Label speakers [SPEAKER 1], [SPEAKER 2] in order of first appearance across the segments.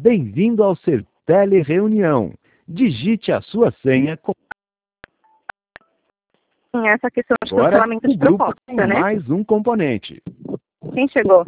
[SPEAKER 1] Bem-vindo ao Sertele Reunião. Digite a sua senha com...
[SPEAKER 2] Essa questão de
[SPEAKER 1] Agora,
[SPEAKER 2] cancelamento de
[SPEAKER 1] o grupo
[SPEAKER 2] proposta,
[SPEAKER 1] tem
[SPEAKER 2] né?
[SPEAKER 1] mais um componente.
[SPEAKER 2] Quem chegou?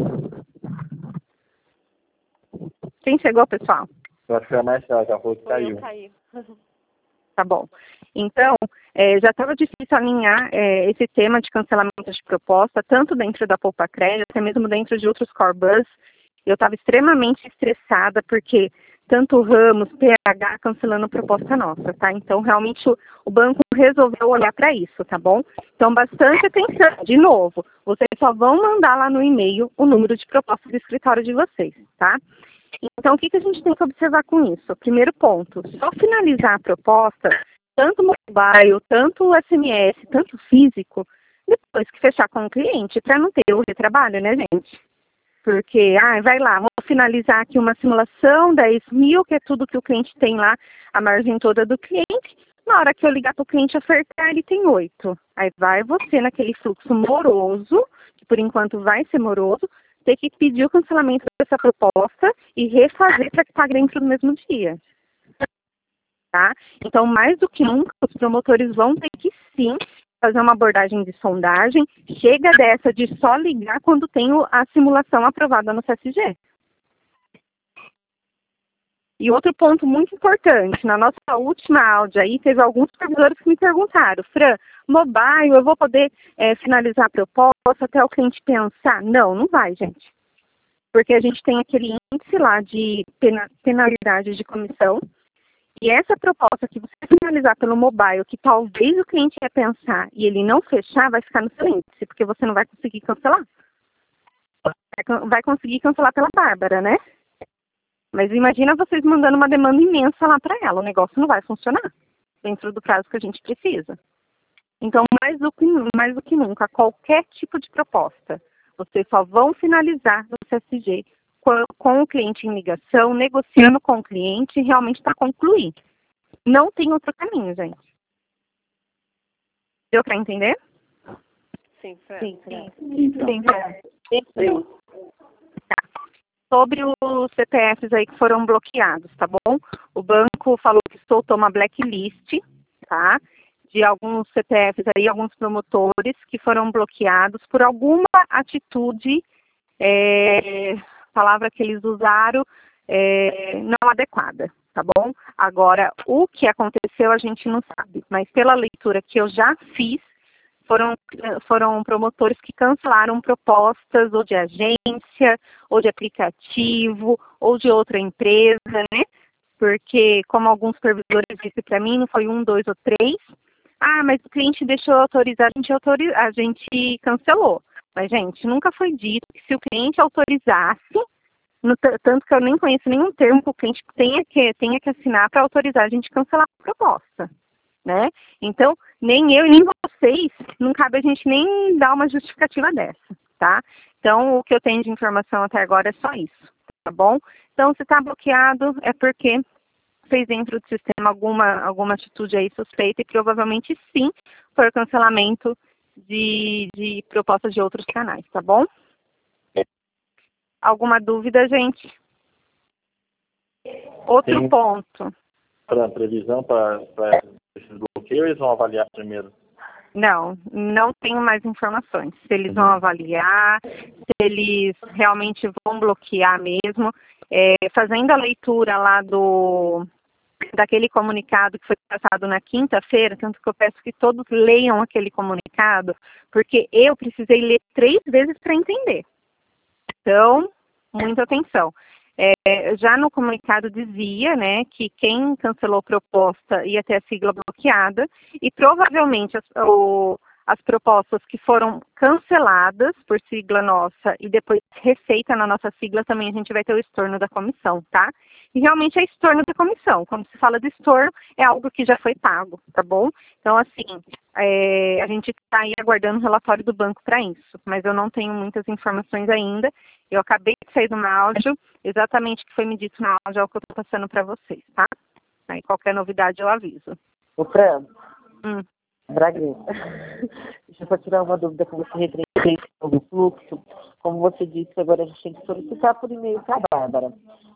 [SPEAKER 2] Quem chegou, pessoal?
[SPEAKER 3] Eu acho que foi a Marcela, já falou que caiu.
[SPEAKER 2] Tá bom. Então, já estava difícil alinhar esse tema de cancelamento de proposta, tanto dentro da Poupa Crédito, até mesmo dentro de outros core bus. Eu estava extremamente estressada, porque tanto Ramos, PH cancelando proposta nossa, tá? Então, realmente, o banco resolveu olhar para isso, tá bom? Então, bastante atenção. De novo, vocês só vão mandar lá no e-mail o número de proposta do escritório de vocês, tá? Então, o que a gente tem que observar com isso? Primeiro ponto, só finalizar a proposta, tanto mobile, tanto SMS, tanto físico, depois que fechar com o cliente, para não ter o retrabalho, né, gente? Porque, vai lá, vou finalizar aqui uma simulação, 10 mil, que é tudo que o cliente tem lá, a margem toda do cliente. Na hora que eu ligar para o cliente ofertar, ele tem 8. Aí vai você naquele fluxo moroso, que por enquanto vai ser moroso, ter que pedir o cancelamento dessa proposta e refazer para que pague dentro do mesmo dia. Tá? Então, mais do que nunca, os promotores vão ter que, sim, fazer uma abordagem de sondagem. Chega dessa de só ligar quando tem a simulação aprovada no CSG. E outro ponto muito importante, na nossa última áudio aí, teve alguns supervisores que me perguntaram, Fran, mobile, eu vou poder finalizar a proposta até o cliente pensar? Não, não vai, gente. Porque a gente tem aquele índice lá de penalidade de comissão, e essa proposta que você finalizar pelo mobile, que talvez o cliente ia pensar e ele não fechar, vai ficar no seu índice, porque você não vai conseguir cancelar. Vai conseguir cancelar pela Bárbara, né? Mas imagina vocês mandando uma demanda imensa lá para ela, o negócio não vai funcionar dentro do prazo que a gente precisa. Então, mais do que nunca, qualquer tipo de proposta, vocês só vão finalizar no CSG com o cliente em ligação, negociando com o cliente, realmente para concluir. Não tem outro caminho, gente. Deu para entender?
[SPEAKER 4] Sim, Fran.
[SPEAKER 2] Sim. Tá. Sobre os CPFs aí que foram bloqueados, tá bom? O banco falou que soltou uma blacklist, tá? De alguns CPFs aí, alguns promotores que foram bloqueados por alguma atitude, palavra que eles usaram, não adequada, tá bom? Agora, o que aconteceu a gente não sabe, mas pela leitura que eu já fiz, foram promotores que cancelaram propostas ou de agência, ou de aplicativo, ou de outra empresa, né? Porque, como alguns supervisores disseram para mim, não foi 1, 2 ou 3. Mas o cliente deixou autorizar, a gente cancelou. Mas, gente, nunca foi dito que se o cliente autorizasse, tanto que eu nem conheço nenhum termo que o cliente tenha que assinar para autorizar a gente cancelar a proposta, né? Então, nem eu e nem vocês, não cabe a gente nem dar uma justificativa dessa, tá? Então, o que eu tenho de informação até agora é só isso, tá bom? Então, se está bloqueado, é porque fez dentro do sistema alguma atitude aí suspeita e provavelmente sim foi o cancelamento de propostas de outros canais, tá bom? Alguma dúvida, gente? Outro ponto.
[SPEAKER 3] Para previsão para esses bloqueios, eles vão avaliar primeiro?
[SPEAKER 2] Não tenho mais informações. Se eles vão avaliar, se eles realmente vão bloquear mesmo. Fazendo a leitura lá daquele comunicado que foi passado na quinta-feira, tanto que eu peço que todos leiam aquele comunicado, porque eu precisei ler 3 vezes para entender. Então, muita atenção. Já no comunicado dizia, né, que quem cancelou proposta ia ter a sigla bloqueada e provavelmente as propostas que foram canceladas por sigla nossa e depois receita na nossa sigla também a gente vai ter o estorno da comissão, tá? E realmente é estorno da comissão. Quando se fala de estorno, é algo que já foi pago, tá bom? Então, assim, a gente está aí aguardando o relatório do banco para isso, mas eu não tenho muitas informações ainda. Eu acabei de sair de uma áudio, exatamente o que foi me dito na áudio é o que eu estou passando para vocês, tá? Aí qualquer novidade eu aviso.
[SPEAKER 4] Ô, Fran.
[SPEAKER 2] Braguinha.
[SPEAKER 4] Deixa eu só tirar uma dúvida com você referente ao fluxo. Como você disse, agora a gente tem que solicitar por e-mail para a Bárbara.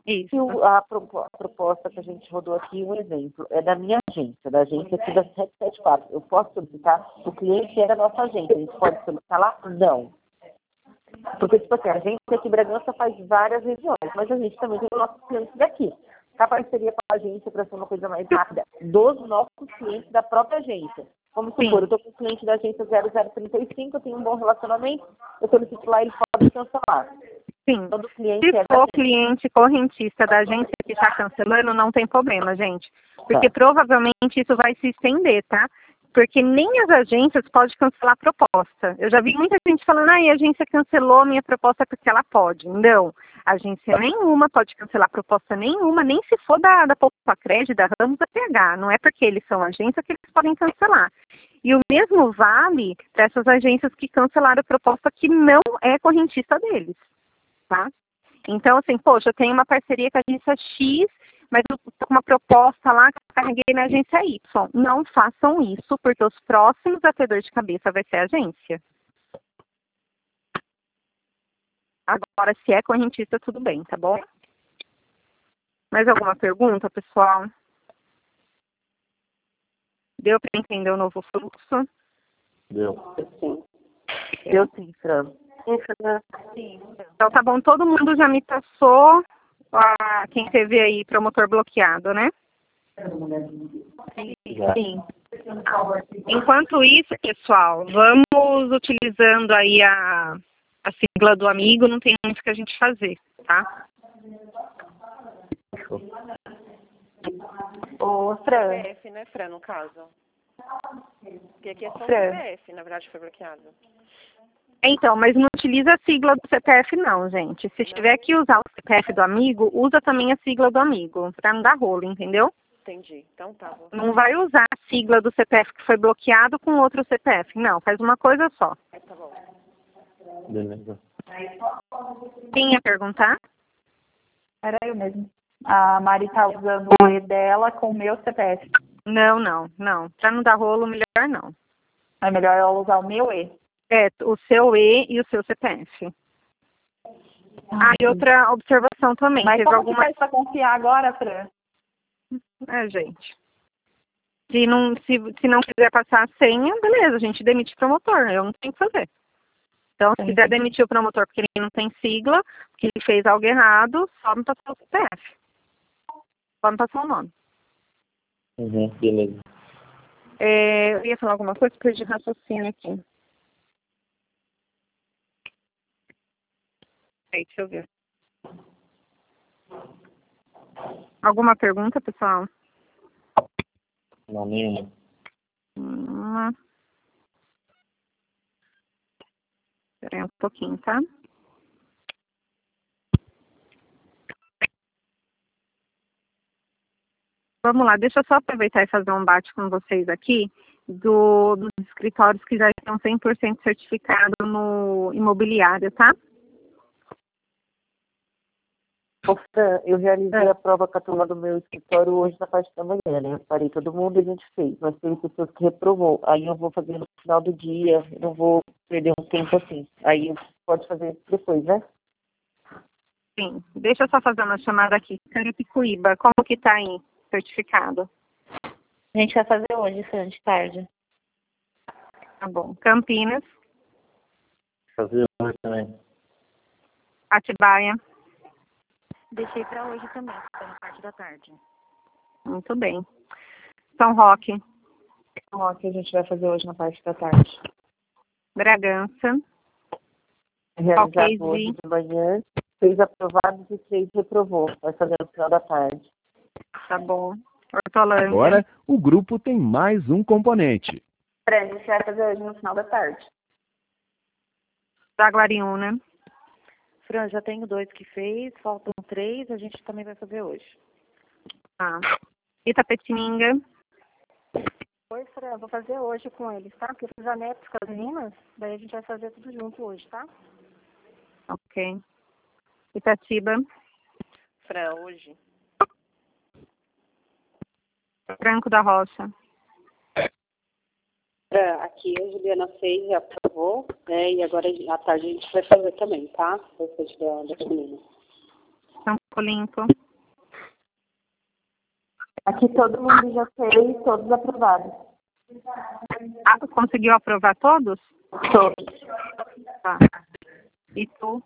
[SPEAKER 2] Isso.
[SPEAKER 4] E a proposta que a gente rodou aqui, um exemplo, é da minha agência, da agência aqui da 774. Eu posso solicitar? O cliente é da nossa agência. A gente pode solicitar lá? Não. Porque, tipo assim, a agência aqui em Bragança faz várias regiões, mas a gente também tem os nossos clientes daqui. A parceria com a agência para ser uma coisa mais rápida dos nossos clientes da própria agência. Vamos supor, eu estou com um cliente da agência 0035, eu tenho um bom relacionamento, eu solicito lá, ele pode cancelar.
[SPEAKER 2] Sim.
[SPEAKER 4] Todo cliente
[SPEAKER 2] Se for cliente correntista da agência que está cancelando, não tem problema, gente. Porque provavelmente isso vai se estender, tá? Porque nem as agências podem cancelar a proposta. Eu já vi muita gente falando, a agência cancelou a minha proposta porque ela pode. Não, agência nenhuma pode cancelar proposta nenhuma, nem se for da Poupa-Crédito, da Ramos, da PH. Não é porque eles são agência que eles podem cancelar. E o mesmo vale para essas agências que cancelaram a proposta que não é correntista deles, tá? Então, assim, poxa, eu tenho uma parceria com a agência X, mas eu estou com uma proposta lá que eu carreguei na agência Y. Não façam isso, porque os próximos a ter dor de cabeça vai ser a agência. Agora, se é correntista, tudo bem, tá bom? Mais alguma pergunta, pessoal? Deu para entender o novo fluxo?
[SPEAKER 3] Deu.
[SPEAKER 4] Sim. Deu sim, Fran.
[SPEAKER 2] Sim. Então, tá bom, todo mundo já me passou quem teve aí promotor bloqueado, né?
[SPEAKER 3] Sim.
[SPEAKER 2] Enquanto isso, pessoal, vamos utilizando aí a sigla do amigo, não tem muito que a gente fazer, tá?
[SPEAKER 4] Ô, Fran.
[SPEAKER 5] CPF, né, Fran, no caso? Porque aqui é só o
[SPEAKER 4] Fran.
[SPEAKER 5] CPF, na verdade, foi bloqueado.
[SPEAKER 2] Então, mas não utiliza a sigla do CPF não, gente. Se tiver que usar o CPF do amigo, usa também a sigla do amigo, pra não dar rolo, entendeu?
[SPEAKER 5] Entendi. Então tá bom.
[SPEAKER 2] Não vai usar a sigla do CPF que foi bloqueado com outro CPF. Não, faz uma coisa só.
[SPEAKER 5] Tá bom.
[SPEAKER 3] Beleza.
[SPEAKER 2] Quem ia perguntar?
[SPEAKER 6] Era eu mesmo. A Mari tá usando o E dela com o meu CPF.
[SPEAKER 2] Não. Pra não dar rolo, melhor não.
[SPEAKER 6] É melhor ela usar o meu E.
[SPEAKER 2] É, o seu E e o seu CPF. E outra observação também.
[SPEAKER 6] Mas
[SPEAKER 2] teve
[SPEAKER 6] como
[SPEAKER 2] alguma...
[SPEAKER 6] que faz pra confiar agora, Fran?
[SPEAKER 2] gente. Se não quiser passar a senha, beleza, a gente demite o promotor. Eu não tenho o que fazer. Então, se quiser demitir o promotor porque ele não tem sigla, porque ele fez algo errado, só me passar o CPF. Só me passar o nome.
[SPEAKER 3] Beleza.
[SPEAKER 2] Eu ia falar alguma coisa, perdi raciocínio aqui. Deixa eu ver. Alguma pergunta, pessoal?
[SPEAKER 3] Não, nenhuma.
[SPEAKER 2] Espera aí um pouquinho, tá? Vamos lá, deixa eu só aproveitar e fazer um bate com vocês aqui dos escritórios que já estão 100% certificados no imobiliário, tá?
[SPEAKER 4] Fran, eu realizei a prova com a turma do meu escritório hoje na parte da manhã, né? Eu parei todo mundo e a gente fez, mas teve pessoas que reprovou. Aí eu vou fazer no final do dia, não vou perder um tempo assim. Aí pode fazer depois, né?
[SPEAKER 2] Sim. Deixa eu só fazer uma chamada aqui. Carapicuíba, como que tá aí, certificado?
[SPEAKER 6] A gente vai fazer hoje, Fran, de tarde.
[SPEAKER 2] Tá bom. Campinas,
[SPEAKER 3] Fazer hoje também.
[SPEAKER 2] Atibaia.
[SPEAKER 6] Deixei pra hoje também, na parte da tarde.
[SPEAKER 2] Muito bem. São Roque,
[SPEAKER 6] Ó, que a gente vai fazer hoje na parte da tarde.
[SPEAKER 2] Bragança,
[SPEAKER 4] Realizado hoje de manhã, 6 aprovados e 3 reprovou. Vai fazer no final da tarde.
[SPEAKER 2] tá bom. Hortolândia.
[SPEAKER 1] Agora, o grupo tem mais um componente.
[SPEAKER 6] Fran, a gente vai fazer hoje no final da tarde.
[SPEAKER 2] Jaguariúna,
[SPEAKER 5] Fran, já tenho 2 que fez, faltam 3, a gente também vai fazer hoje.
[SPEAKER 2] tá. Itapetininga,
[SPEAKER 6] Oi, Fran, vou fazer hoje com eles, tá? Porque eu fiz a netos com as meninas, daí a gente vai fazer tudo junto hoje, tá?
[SPEAKER 2] ok. Itatiba,
[SPEAKER 5] Fran, hoje.
[SPEAKER 2] Franco da Rocha,
[SPEAKER 7] Aqui a Juliana fez e aprovou, né? E agora à tarde a gente vai fazer também, tá? Depois da menina.
[SPEAKER 2] São Olimpo.
[SPEAKER 4] Aqui todo mundo já fez, todos aprovados.
[SPEAKER 2] Ah, conseguiu aprovar todos?
[SPEAKER 4] Todos.
[SPEAKER 2] Tá. E tu?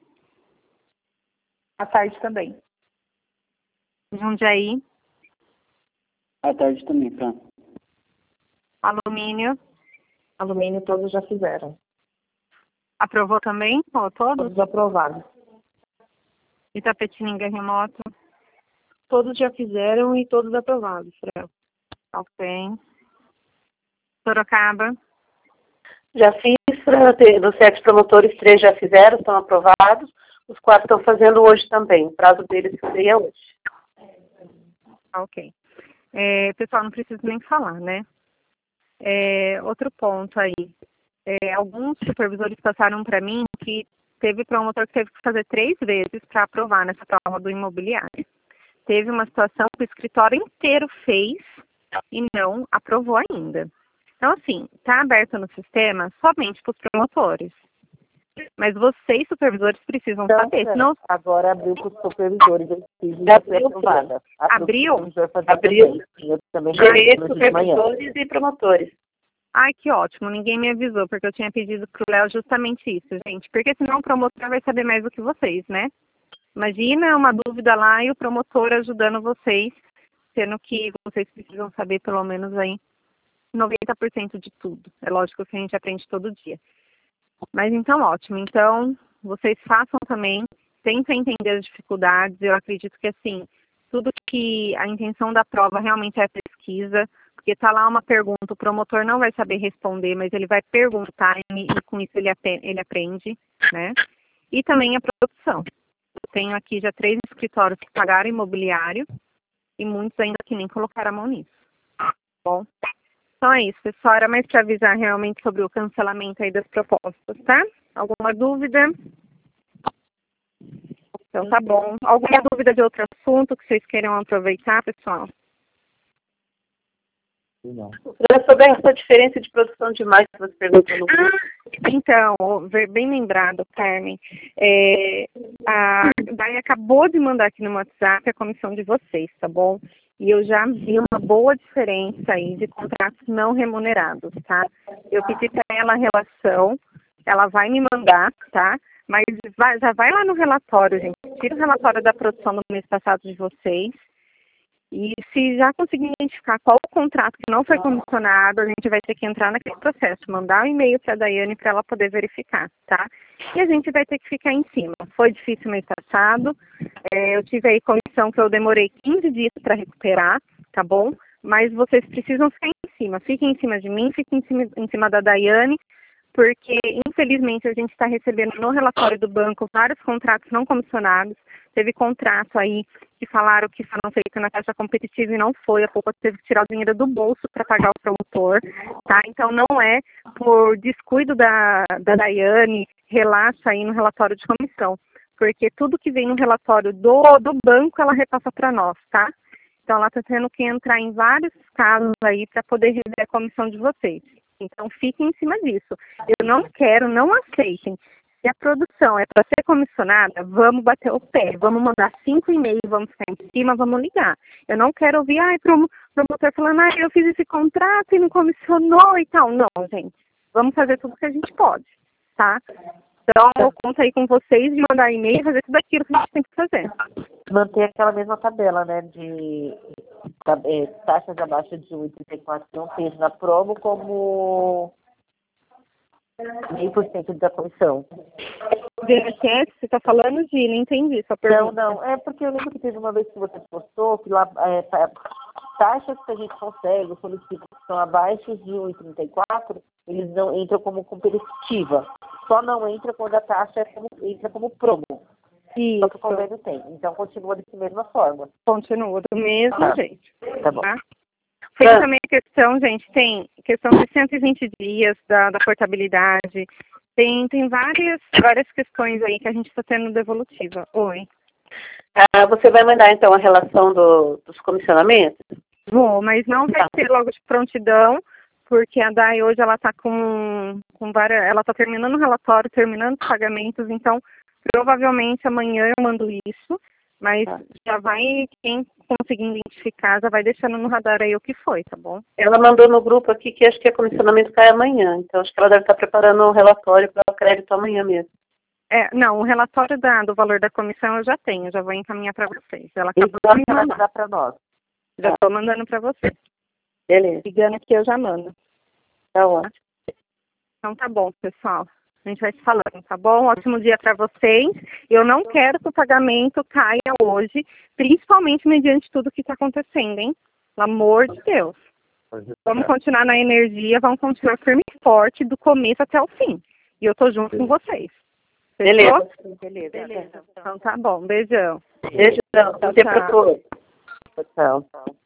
[SPEAKER 2] À tarde também. Jundiaí.
[SPEAKER 8] À tarde também, Fran.
[SPEAKER 2] Alumínio.
[SPEAKER 4] Alumínio todos já fizeram.
[SPEAKER 2] Aprovou também? Ou todos?
[SPEAKER 4] Todos aprovados.
[SPEAKER 2] Itapetininga remoto.
[SPEAKER 6] Todos já fizeram e todos aprovados, Fran.
[SPEAKER 2] Ok. Sorocaba.
[SPEAKER 7] Já fiz, Fran, dos 7 promotores, 3 já fizeram, estão aprovados. Os 4 estão fazendo hoje também. O prazo deles seria hoje.
[SPEAKER 2] Ok. Pessoal, não preciso nem falar, né? Outro ponto aí. Alguns supervisores passaram para mim que teve promotor que teve que fazer 3 vezes para aprovar nessa prova do imobiliário. Teve uma situação que o escritório inteiro fez e não aprovou ainda. Então, assim, está aberto no sistema somente para os promotores. Mas vocês, supervisores, precisam saber. Senão...
[SPEAKER 4] Agora abriu para os supervisores. Já foi aprovada.
[SPEAKER 2] Abriu?
[SPEAKER 7] Abriu.
[SPEAKER 4] Eu também
[SPEAKER 7] Gerentes, supervisores e promotores.
[SPEAKER 2] Ai, que ótimo. Ninguém me avisou, porque eu tinha pedido para o Léo justamente isso, gente. Porque senão o promotor vai saber mais do que vocês, né? Imagina uma dúvida lá e o promotor ajudando vocês, sendo que vocês precisam saber pelo menos aí 90% de tudo. É lógico que a gente aprende todo dia. Mas então, ótimo. Então, vocês façam também, tentem entender as dificuldades. Eu acredito que, assim, tudo que a intenção da prova realmente é pesquisa, porque está lá uma pergunta, o promotor não vai saber responder, mas ele vai perguntar e com isso ele aprende, né? E também a produção. Eu tenho aqui já 3 escritórios que pagaram imobiliário e muitos ainda que nem colocaram a mão nisso. Bom, então é isso, pessoal. Era mais para avisar realmente sobre o cancelamento aí das propostas, tá? Alguma dúvida? Então tá bom. Alguma dúvida de outro assunto que vocês queiram aproveitar, pessoal?
[SPEAKER 3] Não.
[SPEAKER 7] Sobre essa diferença de produção de imagem que você perguntou no grupo.
[SPEAKER 2] Então, bem lembrado, Carmen. A Dai acabou de mandar aqui no WhatsApp a comissão de vocês, tá bom? E eu já vi uma boa diferença aí de contratos não remunerados, tá? Eu pedi para ela a relação, ela vai me mandar, tá? Mas já vai lá no relatório, gente. Tira o relatório da produção do mês passado de vocês. E se já conseguir identificar qual o contrato que não foi comissionado, a gente vai ter que entrar naquele processo, mandar um e-mail para a Daiane para ela poder verificar, tá? E a gente vai ter que ficar em cima. Foi difícil mês passado, eu tive aí comissão que eu demorei 15 dias para recuperar, tá bom? Mas vocês precisam ficar em cima. Fiquem em cima de mim, fiquem em cima da Daiane, porque infelizmente a gente está recebendo no relatório do banco vários contratos não comissionados. Teve contrato aí que falaram que foram feitos na taxa competitiva e não foi. A pouco teve que tirar o dinheiro do bolso para pagar o promotor, tá? Então não é por descuido da Daiane, relaxa aí no relatório de comissão, porque tudo que vem no relatório do banco ela repassa para nós, tá? Então ela está tendo que entrar em vários casos aí para poder rever a comissão de vocês. Então fiquem em cima disso. Eu não quero, não aceitem. Se a produção é para ser comissionada, vamos bater o pé, vamos mandar 5 e-mails, vamos ficar em cima, vamos ligar. Eu não quero ouvir, promotor falando, eu fiz esse contrato e não comissionou e tal. Não, gente, vamos fazer tudo que a gente pode, tá? Então, eu conto aí com vocês de mandar e-mail e fazer tudo aquilo que a gente tem que fazer.
[SPEAKER 4] Manter aquela mesma tabela, né, de taxas abaixo de 1,34 que não fez na promo como 0,5% da comissão.
[SPEAKER 2] DNS, você está falando de, não entendi sua pergunta.
[SPEAKER 4] Não, é porque eu lembro que teve uma vez que você postou que lá taxas que a gente consegue, solicita que são abaixo de 1,34, eles não entram como competitiva. Só não entra quando a taxa entra como promo.
[SPEAKER 2] Isso.
[SPEAKER 4] Só que o convênio tem. Então continua dessa mesma forma.
[SPEAKER 2] Continua do mesmo jeito.
[SPEAKER 4] Tá bom.
[SPEAKER 2] Tá? Tem também a questão, gente, tem questão de 120 dias da portabilidade. Tem várias questões aí que a gente está tendo devolutiva. Oi.
[SPEAKER 7] Você vai mandar, então, a relação dos comissionamentos?
[SPEAKER 2] Vou, mas não vai ser logo de prontidão, porque a DAI hoje ela está com várias... Ela está terminando o relatório, terminando os pagamentos, então provavelmente amanhã eu mando isso, Mas já vai, quem conseguir identificar, já vai deixando no radar aí o que foi, tá bom?
[SPEAKER 7] Ela mandou no grupo aqui que acho que o comissionamento cai amanhã, então acho que ela deve estar preparando um relatório para o crédito amanhã mesmo.
[SPEAKER 2] Não, o relatório do valor da comissão eu já tenho, já vou encaminhar para vocês. Ela acabou
[SPEAKER 4] Então,
[SPEAKER 2] de me
[SPEAKER 4] ela
[SPEAKER 2] mandar.
[SPEAKER 4] dá para nós.
[SPEAKER 2] Já estou mandando para vocês.
[SPEAKER 7] Beleza.
[SPEAKER 2] Ligando aqui eu já mando.
[SPEAKER 7] Tá ótimo.
[SPEAKER 2] Então tá bom, pessoal. A gente vai se falando, tá bom? Ótimo dia para vocês. Eu não quero que o pagamento caia hoje, principalmente mediante tudo que está acontecendo, hein? Pelo amor de Deus. Vamos continuar na energia, vamos continuar firme e forte do começo até o fim. E eu tô junto com vocês.
[SPEAKER 7] Beleza.
[SPEAKER 2] Beleza. Então tá bom. Beijão.
[SPEAKER 7] Beijão. Tchau, tchau.
[SPEAKER 4] Tchau.